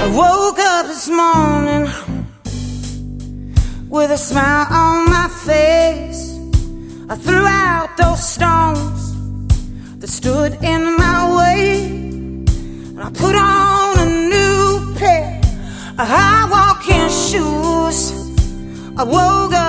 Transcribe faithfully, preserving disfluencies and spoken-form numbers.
I woke up this morning with a smile on my face. I threw out those stones that stood in my way, and I put on a new pair of high walking shoes. I woke up